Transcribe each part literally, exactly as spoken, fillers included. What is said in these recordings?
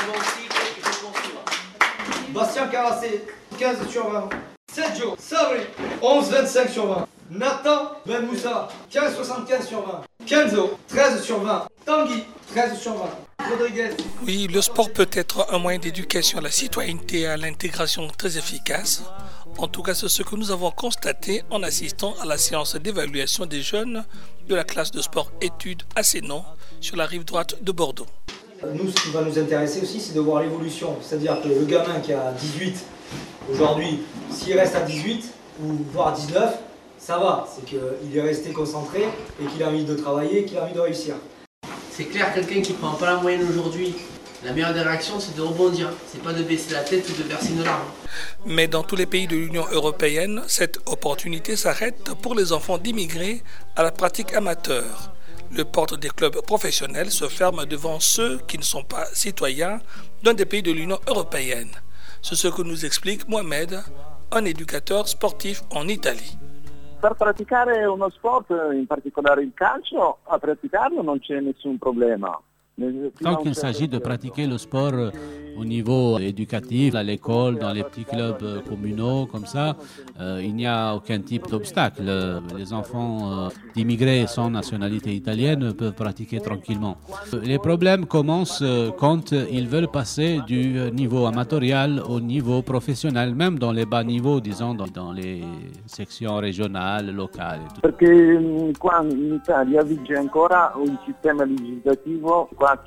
Bastien Carassé, quinze sur vingt. Sergio Sabri, onze virgule vingt-cinq sur vingt. Nathan Ben Moussa, quinze virgule soixante-quinze sur vingt. Kenzo, treize sur vingt. Tanguy, treize sur vingt. Rodriguez. Oui, le sport peut être un moyen d'éducation à la citoyenneté et à l'intégration très efficace. En tout cas, c'est ce que nous avons constaté en assistant à la séance d'évaluation des jeunes de la classe de sport études A C N O sur la rive droite de Bordeaux. Nous, ce qui va nous intéresser aussi, c'est de voir l'évolution. C'est-à-dire que le gamin qui a dix-huit, aujourd'hui, s'il reste à dix-huit, ou voire dix-neuf, ça va. C'est qu'il est resté concentré et qu'il a envie de travailler et qu'il a envie de réussir. C'est clair, quelqu'un qui ne prend pas la moyenne aujourd'hui, la meilleure des réactions, c'est de rebondir. C'est pas de baisser la tête ou de verser une larme. Mais dans tous les pays de l'Union européenne, cette opportunité s'arrête pour les enfants d'immigrés à la pratique amateur. Les portes des clubs professionnels se ferment devant ceux qui ne sont pas citoyens d'un des pays de l'Union européenne. C'est ce que nous explique Mohamed, un éducateur sportif en Italie. Per praticare uno sport, in particolare il calcio, a praticarlo non c'è nessun problema. Tant qu'il s'agit de pratiquer le sport au niveau éducatif, à l'école, dans les petits clubs communaux, comme ça, euh, il n'y a aucun type d'obstacle. Les enfants euh, d'immigrés sans nationalité italienne peuvent pratiquer tranquillement. Les problèmes commencent quand ils veulent passer du niveau amatorial au niveau professionnel, même dans les bas niveaux, disons, dans, dans les sections régionales, locales. Perché qua in Italia vige ancora un sistema legislativo.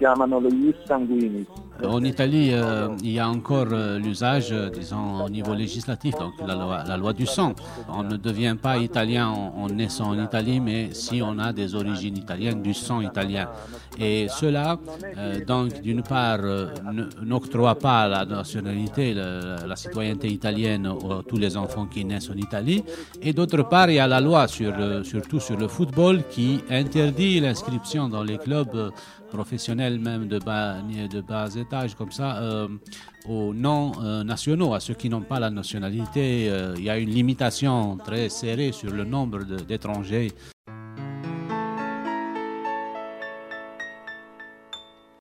En Italie, euh, il y a encore euh, l'usage, euh, disons, au niveau législatif, donc la loi, la loi du sang. On ne devient pas italien en, en naissant en Italie, mais si on a des origines italiennes, du sang italien. Et cela, euh, donc, d'une part, euh, n'octroie pas la nationalité, la, la citoyenneté italienne à tous les enfants qui naissent en Italie. Et d'autre part, il y a la loi, sur, euh, surtout sur le football, qui interdit l'inscription dans les clubs euh, professionnels même de bas, de bas étage comme ça, euh, aux non-nationaux, à ceux qui n'ont pas la nationalité. Euh, il y a une limitation très serrée sur le nombre de, d'étrangers